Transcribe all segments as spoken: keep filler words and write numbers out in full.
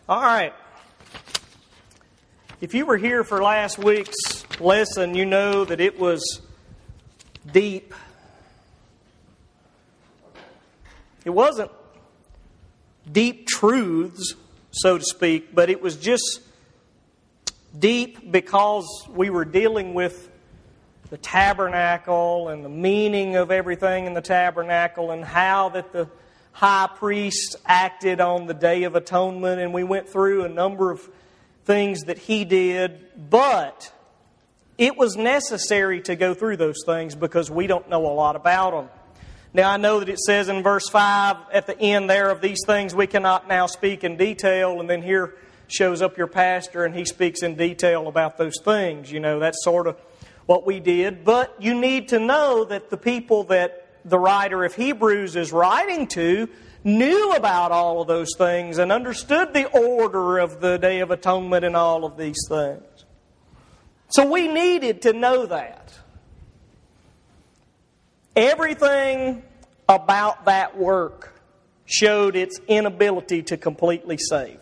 All right. If you were here for last week's lesson, you know that it was deep. It wasn't deep truths, so to speak, but it was just deep because we were dealing with the tabernacle and the meaning of everything in the tabernacle and how that the high priest acted on the Day of Atonement, and we went through a number of things that he did, but it was necessary to go through those things because we don't know a lot about them. Now, I know that it says in verse five at the end there, of these things we cannot now speak in detail, and then here shows up your pastor and he speaks in detail about those things. You know, that's sort of what we did. But you need to know that the people that the writer of Hebrews is writing to knew about all of those things and understood the order of the Day of Atonement and all of these things. So we needed to know that. Everything about that work showed its inability to completely save.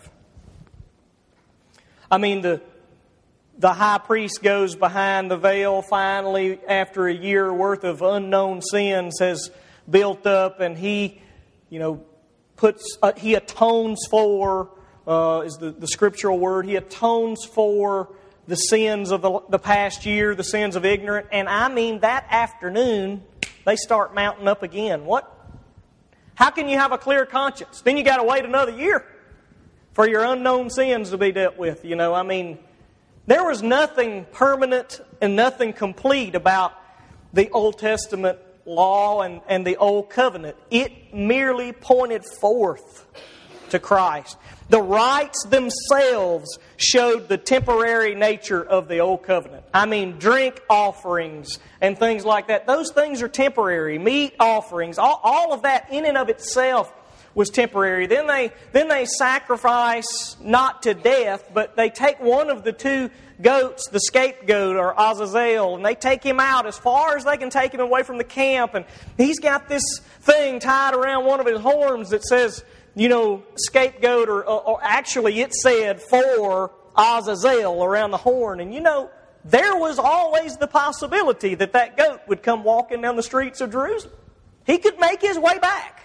I mean, the The high priest goes behind the veil finally after a year worth of unknown sins has built up, and he, you know, puts uh, he atones for uh, is the, the scriptural word. He atones for the sins of the, the past year, the sins of ignorance, and I mean that afternoon they start mounting up again. What? How can you have a clear conscience? Then you got to wait another year for your unknown sins to be dealt with. You know, I mean. There was nothing permanent and nothing complete about the Old Testament law and, and the Old Covenant. It merely pointed forth to Christ. The rites themselves showed the temporary nature of the Old Covenant. I mean, drink offerings and things like that. Those things are temporary. Meat offerings, all, all of that in and of itself was temporary. Then they then they sacrifice not to death, but they take one of the two goats, the scapegoat or Azazel, and they take him out as far as they can take him away from the camp. And he's got this thing tied around one of his horns that says, you know, scapegoat, or, or actually it said for Azazel around the horn. And you know, there was always the possibility that that goat would come walking down the streets of Jerusalem. He could make his way back.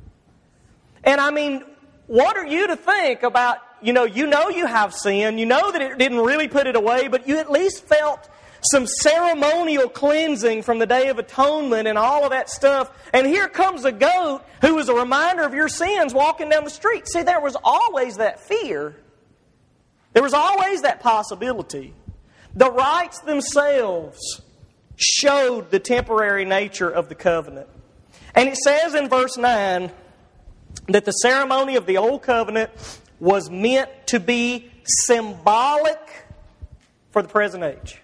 And I mean, what are you to think about, you know, you know you have sin, you know that it didn't really put it away, but you at least felt some ceremonial cleansing from the Day of Atonement and all of that stuff. And here comes a goat who was a reminder of your sins walking down the street. See, there was always that fear. There was always that possibility. The rites themselves showed the temporary nature of the covenant. And it says in verse nine, that the ceremony of the Old Covenant was meant to be symbolic for the present age.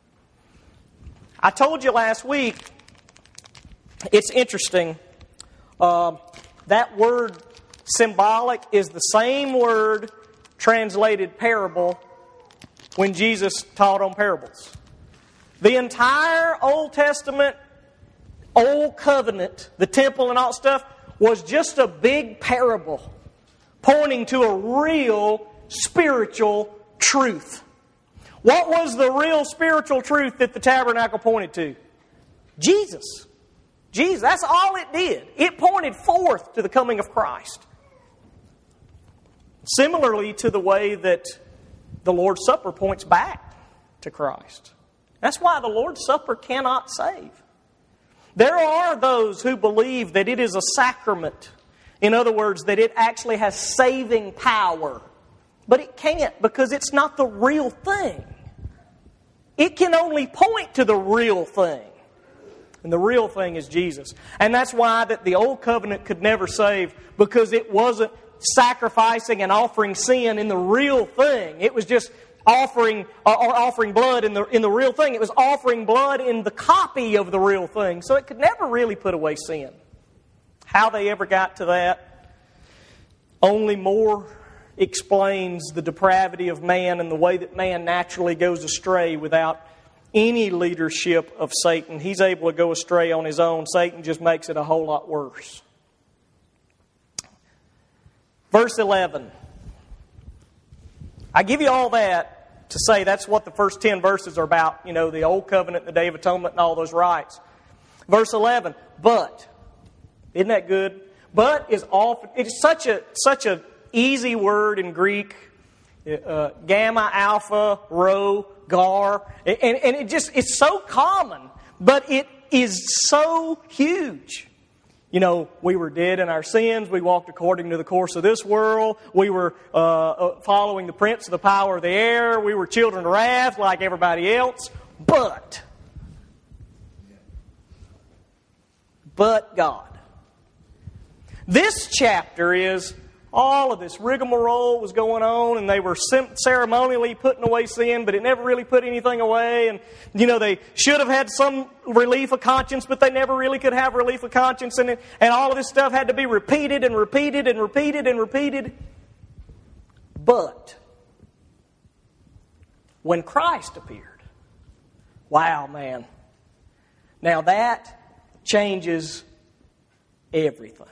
I told you last week, it's interesting, uh, that word symbolic is the same word translated parable when Jesus taught on parables. The entire Old Testament, Old Covenant, the temple and all stuff, was just a big parable pointing to a real spiritual truth. What was the real spiritual truth that the tabernacle pointed to? Jesus. Jesus, that's all it did. It pointed forth to the coming of Christ. Similarly to the way that the Lord's Supper points back to Christ. That's why the Lord's Supper cannot save. There are those who believe that it is a sacrament. In other words, that it actually has saving power. But it can't, because it's not the real thing. It can only point to the real thing. And the real thing is Jesus. And that's why that the Old Covenant could never save, because it wasn't sacrificing and offering sin in the real thing. It was just offering uh, or offering blood in the in the real thing. It was offering blood in the copy of the real thing. So it could never really put away sin. How they ever got to that only more explains the depravity of man and the way that man naturally goes astray without any leadership of Satan. He's able to go astray on his own. Satan just makes it a whole lot worse. Verse eleven. I give you all that to say that's what the first ten verses are about. You know, the Old Covenant, the Day of Atonement, and all those rites. Verse eleven, but. Isn't that good? But is often, it's such a such a easy word in Greek. Uh, gamma, alpha, rho, gar. And, and it just, it's so common, but it is so huge. You know, we were dead in our sins. We walked according to the course of this world. We were uh, following the prince of the power of the air. We were children of wrath like everybody else. But, but God. This chapter is all of this rigmarole was going on, and they were ceremonially putting away sin, but it never really put anything away. And, you know, they should have had some relief of conscience, but they never really could have relief of conscience. And, and all of this stuff had to be repeated and repeated and repeated and repeated. But when Christ appeared, wow, man. Now that changes everything.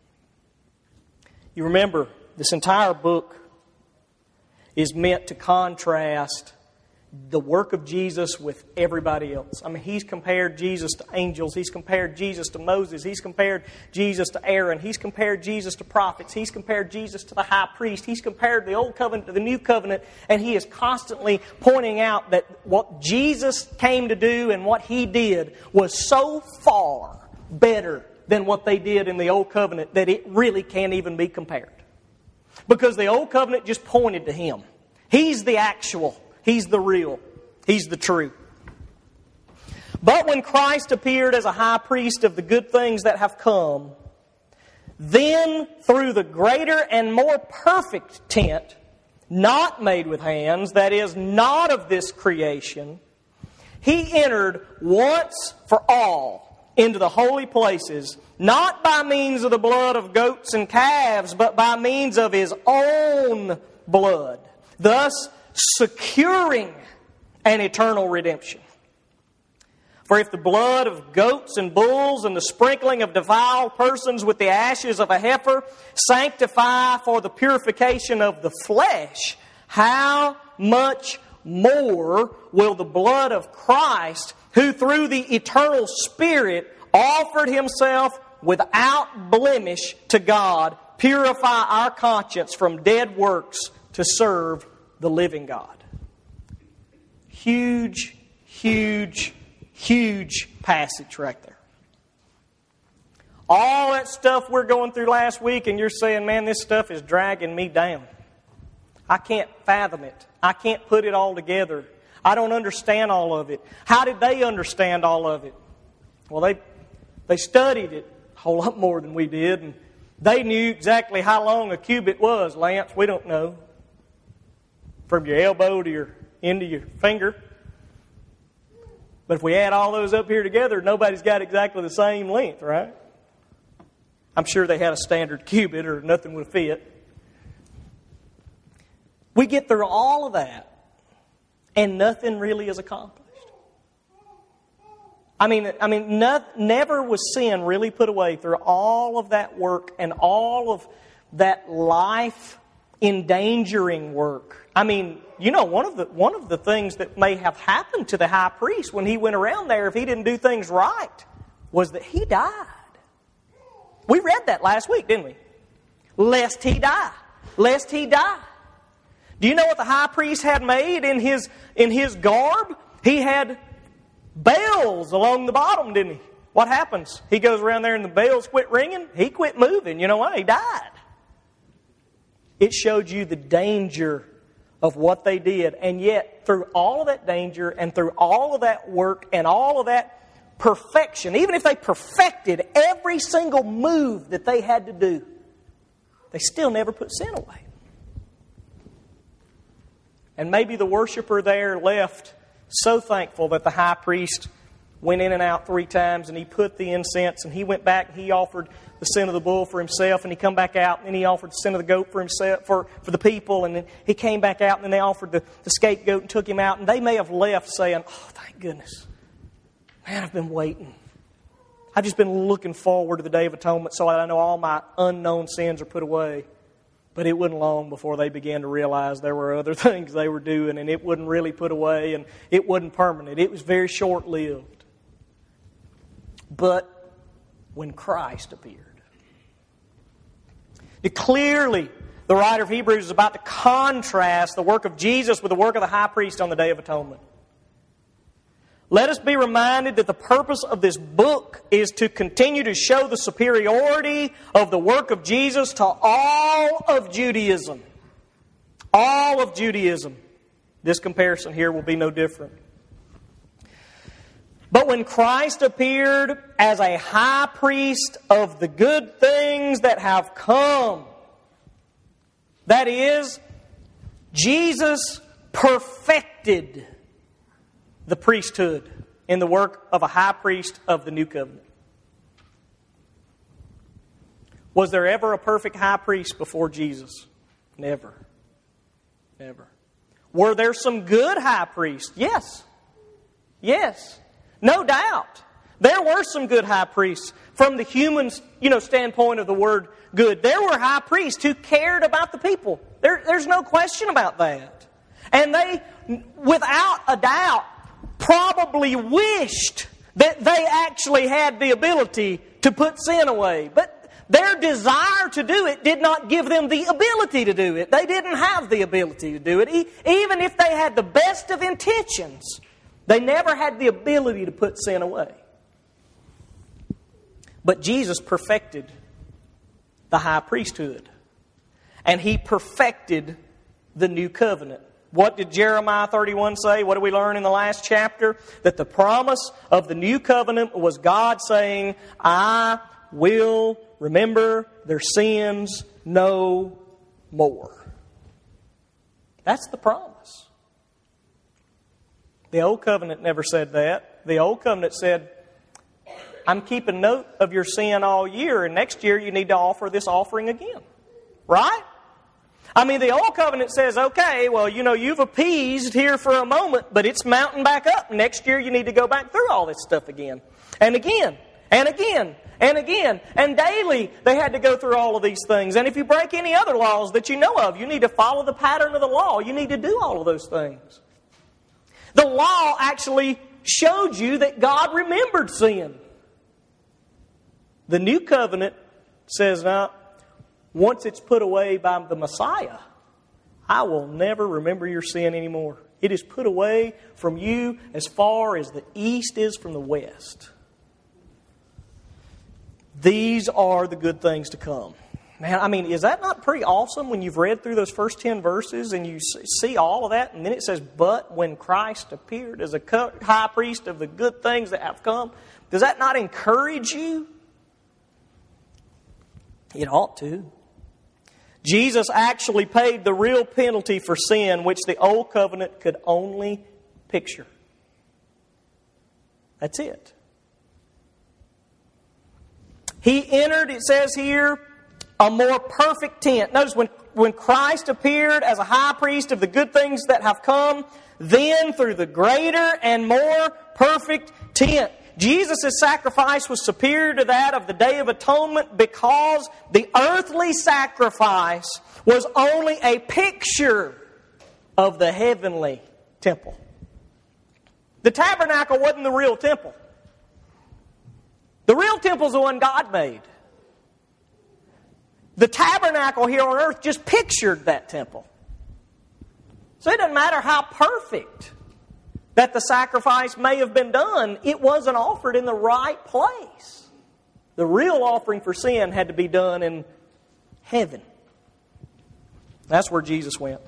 You remember, this entire book is meant to contrast the work of Jesus with everybody else. I mean, he's compared Jesus to angels. He's compared Jesus to Moses. He's compared Jesus to Aaron. He's compared Jesus to prophets. He's compared Jesus to the high priest. He's compared the Old Covenant to the New Covenant. And he is constantly pointing out that what Jesus came to do and what he did was so far better than what they did in the Old Covenant that it really can't even be compared. Because the Old Covenant just pointed to him. He's the actual. He's the real. He's the true. But when Christ appeared as a high priest of the good things that have come, then through the greater and more perfect tent, not made with hands, that is, not of this creation, he entered once for all into the holy places, not by means of the blood of goats and calves, but by means of his own blood, thus securing an eternal redemption. For if the blood of goats and bulls and the sprinkling of defiled persons with the ashes of a heifer sanctify for the purification of the flesh, how much more will the blood of Christ, who through the eternal Spirit offered himself without blemish to God, purify our conscience from dead works to serve the living God. Huge, huge, huge passage right there. All that stuff we're going through last week, and you're saying, man, this stuff is dragging me down. I can't fathom it. I can't put it all together. I don't understand all of it. How did they understand all of it? Well, they they studied it a whole lot more than we did, and they knew exactly how long a cubit was, Lance. We don't know. From your elbow to your end of your finger. But if we add all those up here together, nobody's got exactly the same length, right? I'm sure they had a standard cubit or nothing would fit. We get through all of that, and nothing really is accomplished. I mean, I mean, no, never was sin really put away through all of that work and all of that life-endangering work. I mean, you know, one of the one of the things that may have happened to the high priest when he went around there, if he didn't do things right, was that he died. We read that last week, didn't we? Lest he die. Lest he die. Do you know what the high priest had made in his in his garb? He had bells along the bottom, didn't he? What happens? He goes around there and the bells quit ringing. He quit moving. You know what? He died. It showed you the danger of what they did. And yet, through all of that danger and through all of that work and all of that perfection, even if they perfected every single move that they had to do, they still never put sin away. And maybe the worshiper there left so thankful that the high priest went in and out three times and he put the incense and he went back and he offered the sin of the bull for himself and he come back out and then he offered the sin of the goat for himself, for, for the people, and then he came back out and then they offered the, the scapegoat and took him out, and they may have left saying, oh, thank goodness. Man, I've been waiting. I've just been looking forward to the Day of Atonement so that I know all my unknown sins are put away. But it wasn't long before they began to realize there were other things they were doing, and it wasn't really put away, and it wasn't permanent. It was very short-lived. But when Christ appeared, clearly the writer of Hebrews is about to contrast the work of Jesus with the work of the high priest on the Day of Atonement. Let us be reminded that the purpose of this book is to continue to show the superiority of the work of Jesus to all of Judaism. All of Judaism. This comparison here will be no different. But when Christ appeared as a high priest of the good things that have come, that is, Jesus perfected the priesthood in the work of a high priest of the new covenant. Was there ever a perfect high priest before Jesus? Never. Never. Were there some good high priests? Yes. Yes. No doubt. There were some good high priests from the human, you know, standpoint of the word good. There were high priests who cared about the people. There, there's no question about that. And they, without a doubt, probably wished that they actually had the ability to put sin away. But their desire to do it did not give them the ability to do it. They didn't have the ability to do it. Even if they had the best of intentions, they never had the ability to put sin away. But Jesus perfected the high priesthood. And He perfected the new covenant. What did Jeremiah thirty-one say? What did we learn in the last chapter? That the promise of the new covenant was God saying, I will remember their sins no more. That's the promise. The old covenant never said that. The old covenant said, I'm keeping note of your sin all year, and next year you need to offer this offering again. Right? I mean, the old covenant says, okay, well, you know, you've appeased here for a moment, but it's mounting back up. Next year you need to go back through all this stuff again. And again, and again, and again. And daily they had to go through all of these things. And if you break any other laws that you know of, you need to follow the pattern of the law. You need to do all of those things. The law actually showed you that God remembered sin. The new covenant says, now, once it's put away by the Messiah, I will never remember your sin anymore. It is put away from you as far as the east is from the west. These are the good things to come. Man, I mean, is that not pretty awesome when you've read through those first ten verses and you see all of that? And then it says, but when Christ appeared as a high priest of the good things that have come. Does that not encourage you? It ought to. Jesus actually paid the real penalty for sin, which the old covenant could only picture. That's it. He entered, it says here, a more perfect tent. Notice when, when Christ appeared as a high priest of the good things that have come, then through the greater and more perfect tent. Jesus' sacrifice was superior to that of the Day of Atonement because the earthly sacrifice was only a picture of the heavenly temple. The tabernacle wasn't the real temple. The real temple is the one God made. The tabernacle here on earth just pictured that temple. So it doesn't matter how perfect that the sacrifice may have been done, it wasn't offered in the right place. The real offering for sin had to be done in heaven. That's where Jesus went.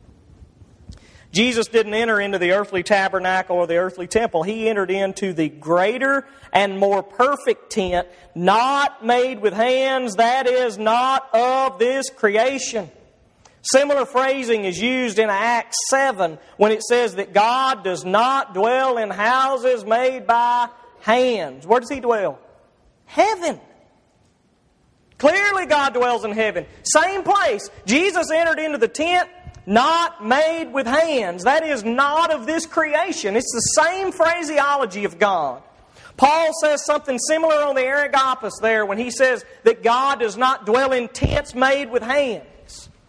Jesus didn't enter into the earthly tabernacle or the earthly temple. He entered into the greater and more perfect tent, not made with hands, that is, not of this creation. Similar phrasing is used in Acts seven when it says that God does not dwell in houses made by hands. Where does He dwell? Heaven. Clearly God dwells in heaven. Same place. Jesus entered into the tent not made with hands. That is, not of this creation. It's the same phraseology of God. Paul says something similar on the Areopagus there when he says that God does not dwell in tents made with hands.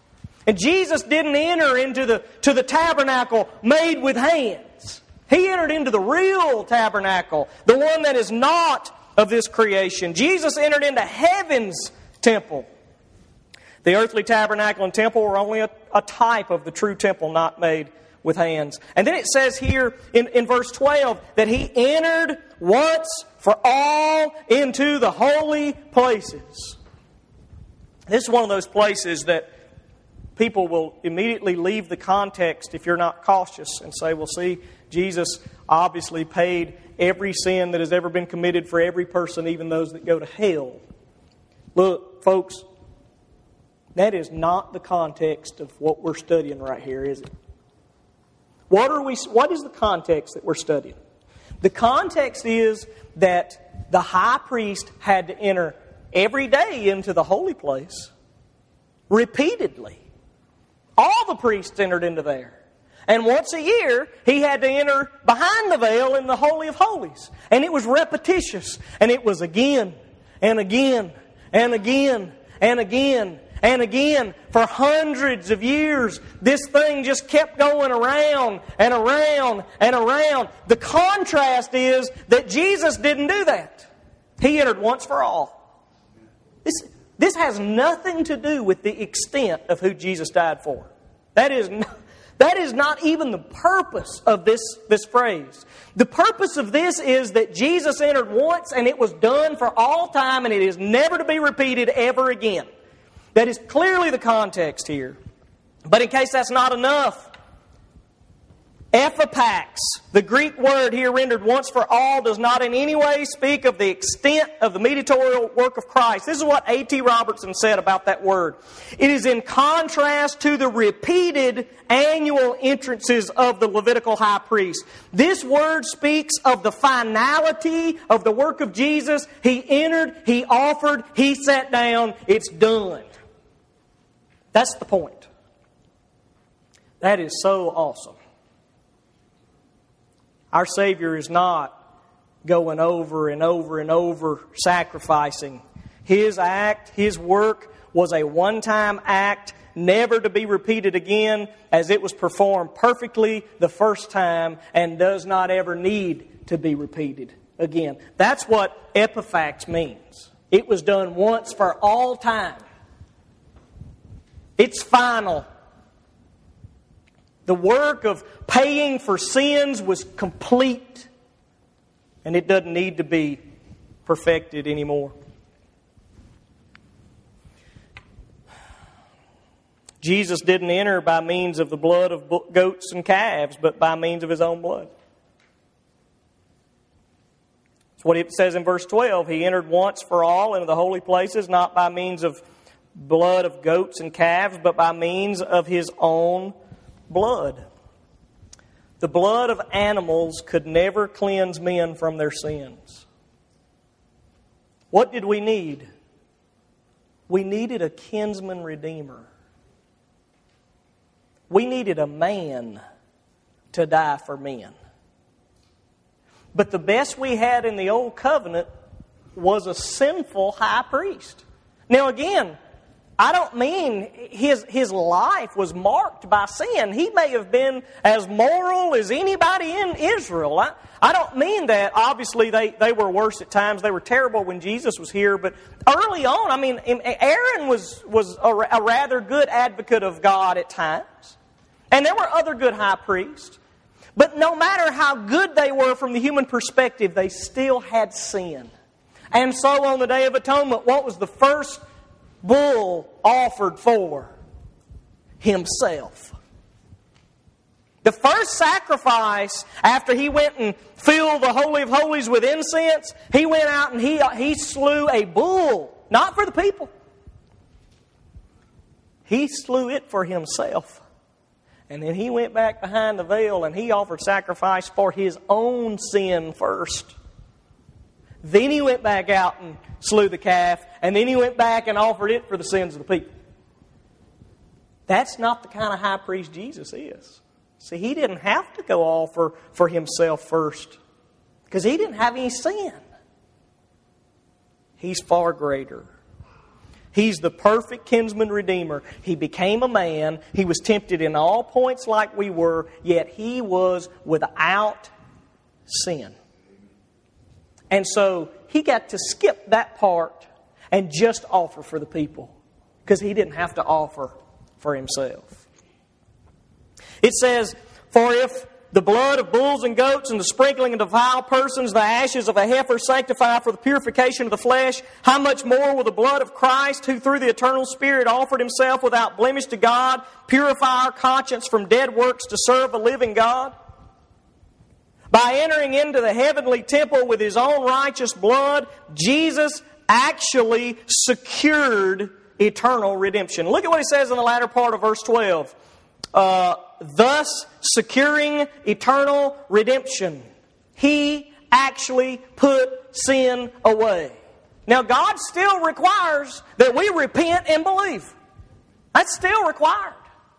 And Jesus didn't enter into the, to the tabernacle made with hands. He entered into the real tabernacle, the one that is not of this creation. Jesus entered into heaven's temple. The earthly tabernacle and temple were only a, a type of the true temple not made with hands. And then it says here in, in verse twelve that He entered once for all into the holy places. This is one of those places that people will immediately leave the context if you're not cautious and say, well, see, Jesus obviously paid every sin that has ever been committed for every person, even those that go to hell. Look, folks, that is not the context of what we're studying right here, is it? What are we? What is the context that we're studying? The context is that the high priest had to enter every day into the holy place, repeatedly. All the priests entered into there. And once a year, he had to enter behind the veil in the Holy of Holies. And it was repetitious. And it was again, and again, and again, and again, and again. For hundreds of years, this thing just kept going around, and around, and around. The contrast is that Jesus didn't do that. He entered once for all. This, this has nothing to do with the extent of who Jesus died for. That is not... That is not even the purpose of this, this phrase. The purpose of this is that Jesus entered once and it was done for all time and it is never to be repeated ever again. That is clearly the context here. But in case that's not enough, ephipax, the Greek word here rendered once for all, does not in any way speak of the extent of the mediatorial work of Christ. This is what A T Robertson said about that word. It is in contrast to the repeated annual entrances of the Levitical high priest. This word speaks of the finality of the work of Jesus. He entered, He offered, He sat down, it's done. That's the point. That is so awesome. Our Savior is not going over and over and over sacrificing. His act, His work was a one-time act, never to be repeated again, as it was performed perfectly the first time and does not ever need to be repeated again. That's what epiphax means. It was done once for all time. It's final. The work of paying for sins was complete, and it doesn't need to be perfected anymore. Jesus didn't enter by means of the blood of goats and calves, but by means of His own blood. That's what it says in verse twelve. He entered once for all into the holy places, not by means of blood of goats and calves, but by means of His own blood. The blood of animals could never cleanse men from their sins. What did we need? We needed a kinsman redeemer. We needed a man to die for men. But the best we had in the Old Covenant was a sinful high priest. Now again, I don't mean his, his life was marked by sin. He may have been as moral as anybody in Israel. I, I don't mean that. Obviously, they, they were worse at times. They were terrible when Jesus was here. But early on, I mean, Aaron was, was a, a rather good advocate of God at times. And there were other good high priests. But no matter how good they were from the human perspective, they still had sin. And so on the Day of Atonement, what was the first bull offered for? Himself. The first sacrifice, after he went and filled the Holy of Holies with incense, he went out and he, he slew a bull. Not for the people. He slew it for himself. And then he went back behind the veil and he offered sacrifice for his own sin first. Then he went back out and slew the calf, and then he went back and offered it for the sins of the people. That's not the kind of high priest Jesus is. See, He didn't have to go offer for Himself first, because He didn't have any sin. He's far greater. He's the perfect kinsman redeemer. He became a man. He was tempted in all points like we were, yet He was without sin. And so He got to skip that part and just offer for the people, because He didn't have to offer for Himself. It says, "For if the blood of bulls and goats and the sprinkling of defiled persons, the ashes of a heifer sanctify for the purification of the flesh, how much more will the blood of Christ, who through the eternal Spirit offered Himself without blemish to God, purify our conscience from dead works to serve a living God? By entering into the heavenly temple with His own righteous blood, Jesus actually secured eternal redemption." Look at what He says in the latter part of verse twelve. Uh, Thus securing eternal redemption. He actually put sin away. Now, God still requires that we repent and believe. That's still required.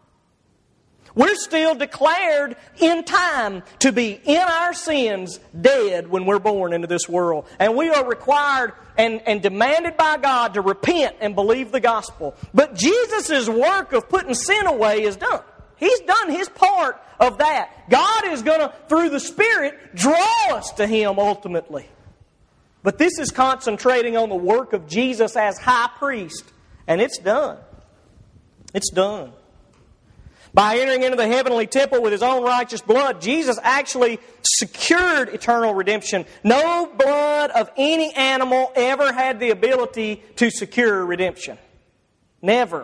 We're still declared in time to be in our sins dead when we're born into this world. And we are required and, and demanded by God to repent and believe the gospel. But Jesus' work of putting sin away is done. He's done His part of that. God is going to, through the Spirit, draw us to Him ultimately. But this is concentrating on the work of Jesus as high priest. And it's done. It's done. By entering into the heavenly temple with His own righteous blood, Jesus actually secured eternal redemption. No blood of any animal ever had the ability to secure redemption. Never.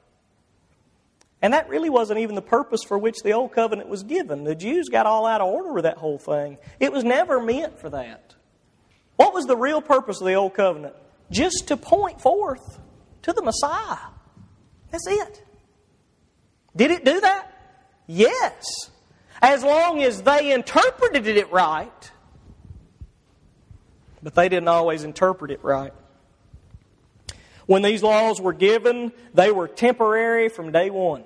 And that really wasn't even the purpose for which the Old Covenant was given. The Jews got all out of order with that whole thing. It was never meant for that. What was the real purpose of the Old Covenant? Just to point forth to the Messiah. That's it. Did it do that? Yes. As long as they interpreted it right. But they didn't always interpret it right. When these laws were given, they were temporary from day one.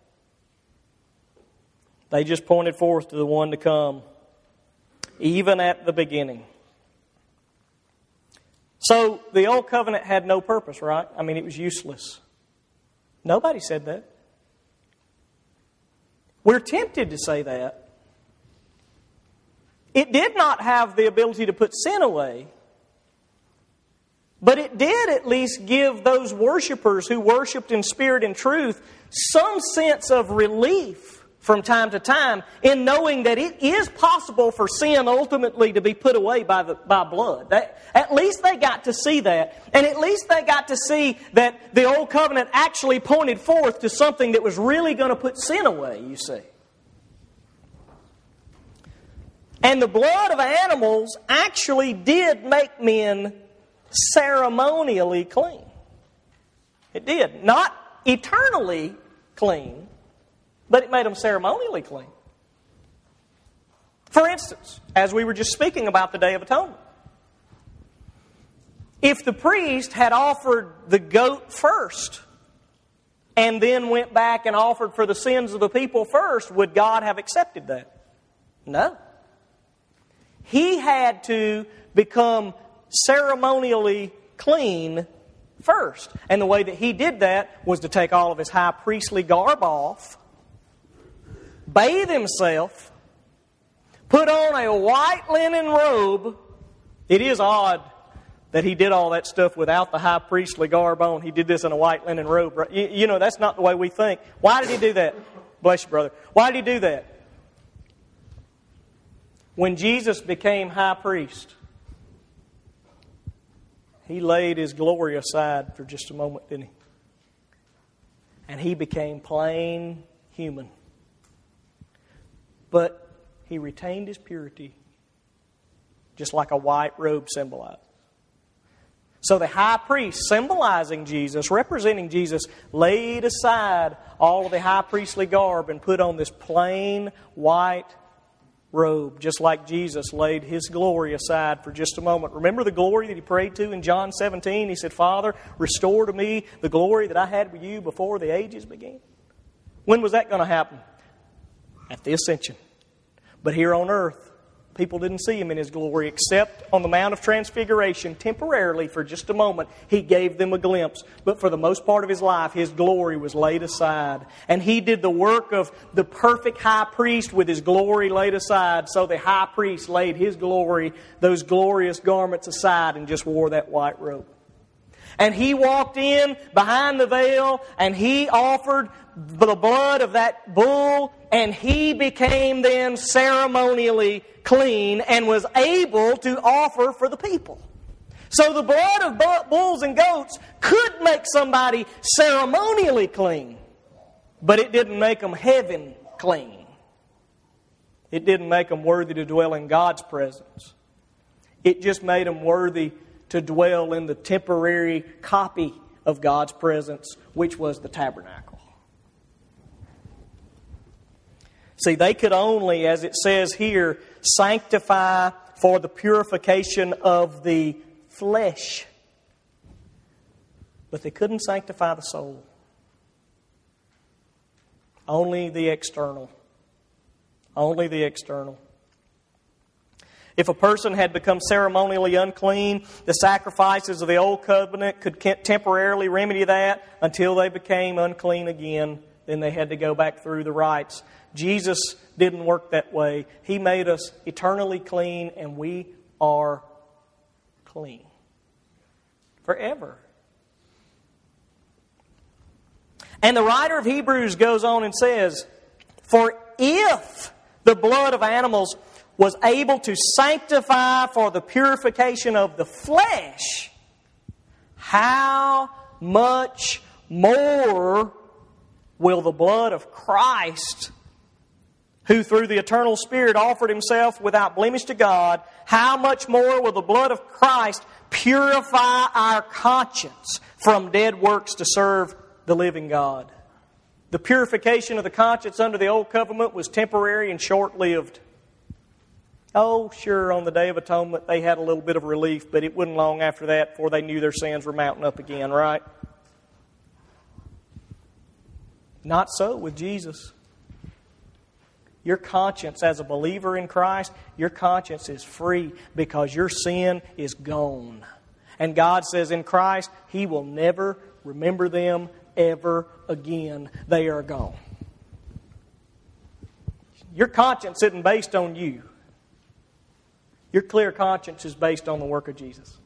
They just pointed forth to the one to come, even at the beginning. So the Old Covenant had no purpose, right? I mean, it was useless. Nobody said that. We're tempted to say that. It did not have the ability to put sin away, but it did at least give those worshipers who worshiped in spirit and truth some sense of relief from time to time in knowing that it is possible for sin ultimately to be put away by the by blood. That, at least they got to see that. And at least they got to see that the Old Covenant actually pointed forth to something that was really going to put sin away, you see. And the blood of animals actually did make men ceremonially clean. It did. Not eternally clean, but it made them ceremonially clean. For instance, as we were just speaking about the Day of Atonement, if the priest had offered the goat first and then went back and offered for the sins of the people first, would God have accepted that? No. He had to become ceremonially clean first. And the way that he did that was to take all of his high priestly garb off, bathe himself, put on a white linen robe. It is odd that he did all that stuff without the high priestly garb on. He did this in a white linen robe. Right? You, you know, that's not the way we think. Why did he do that? Bless you, brother. Why did he do that? When Jesus became high priest, He laid His glory aside for just a moment, didn't He? And He became plain human. But He retained His purity, just like a white robe symbolized. So the high priest, symbolizing Jesus, representing Jesus, laid aside all of the high priestly garb and put on this plain white robe, just like Jesus laid His glory aside for just a moment. Remember the glory that He prayed to in John seventeen? He said, "Father, restore to me the glory that I had with you before the ages began." When was that going to happen? At the ascension. But here on earth, People didn't see Him in His glory except on the Mount of Transfiguration. Temporarily, for just a moment, He gave them a glimpse. But for the most part of His life, His glory was laid aside. And He did the work of the perfect high priest with His glory laid aside. So the high priest laid His glory, those glorious garments aside, and just wore that white robe. And He walked in behind the veil, and He offered the blood of that bull, and He became then ceremonially clean and was able to offer for the people. So the blood of bulls and goats could make somebody ceremonially clean, but it didn't make them heaven clean. It didn't make them worthy to dwell in God's presence. It just made them worthy to dwell in the temporary copy of God's presence, which was the tabernacle. See, they could only, as it says here, sanctify for the purification of the flesh. But they couldn't sanctify the soul. Only the external. Only the external. If a person had become ceremonially unclean, the sacrifices of the Old Covenant could temporarily remedy that until they became unclean again. Then they had to go back through the rites. Jesus didn't work that way. He made us eternally clean, and we are clean forever. And the writer of Hebrews goes on and says, "For if the blood of animals was able to sanctify for the purification of the flesh, how much more will the blood of Christ, who through the eternal Spirit offered Himself without blemish to God, how much more will the blood of Christ purify our conscience from dead works to serve the living God?" The purification of the conscience under the Old Covenant was temporary and short-lived. Oh, sure, on the Day of Atonement they had a little bit of relief, but it wasn't long after that before they knew their sins were mounting up again, right? Not so with Jesus. Your conscience as a believer in Christ, your conscience is free because your sin is gone. And God says in Christ, He will never remember them ever again. They are gone. Your conscience isn't based on you. Your clear conscience is based on the work of Jesus.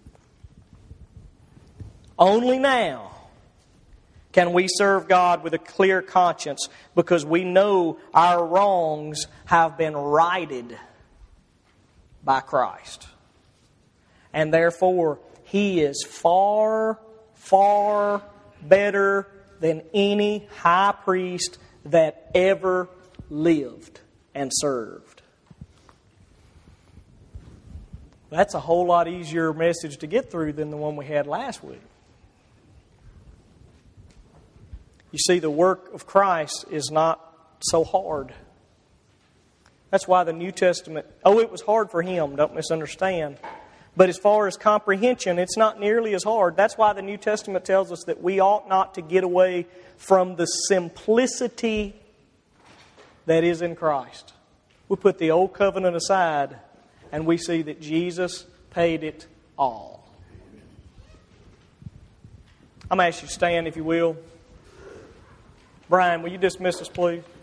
Only now can we serve God with a clear conscience because we know our wrongs have been righted by Christ. And therefore, He is far, far better than any high priest that ever lived and served. That's a whole lot easier message to get through than the one we had last week. You see, the work of Christ is not so hard. That's why the New Testament, oh, it was hard for Him, don't misunderstand. But as far as comprehension, it's not nearly as hard. That's why the New Testament tells us that we ought not to get away from the simplicity that is in Christ. We put the Old Covenant aside and we see that Jesus paid it all. I'm going to ask you to stand if you will. Brian, will you dismiss us, please?